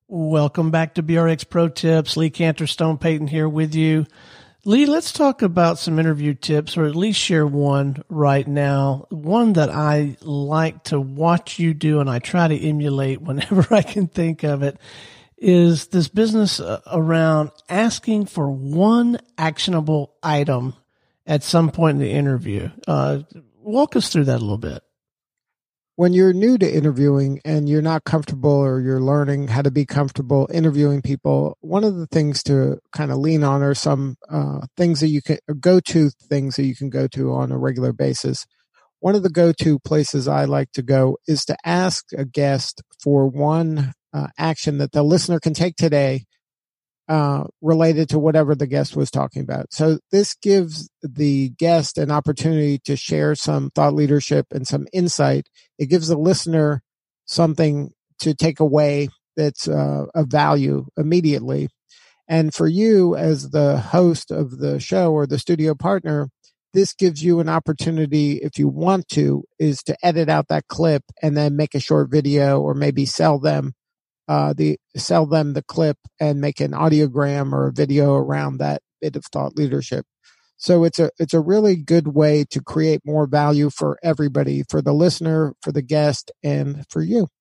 Welcome back to BRX Pro Tips. Lee Cantor, Stone Payton here with you. Lee, let's talk about some interview tips, or at least share one right now. One that I like to watch you do and I try to emulate whenever I can think of it is this business around asking for one actionable item at some point in the interview. Walk us through that a little bit. When you're new to interviewing and you're not comfortable or you're learning how to be comfortable interviewing people, one of the things to kind of lean on are some things that you can go-to things that you can go to on a regular basis. One of the go-to places I like to go is to ask a guest for one action that the listener can take today related to whatever the guest was talking about. So this gives the guest an opportunity to share some thought leadership and some insight. It gives the listener something to take away that's of value immediately. And for you as the host of the show or the studio partner, this gives you an opportunity, if you want to, is to edit out that clip and then make a short video or maybe sell them the clip and make an audiogram or a video around that bit of thought leadership. So it's a really good way to create more value for everybody, for the listener, for the guest, and for you.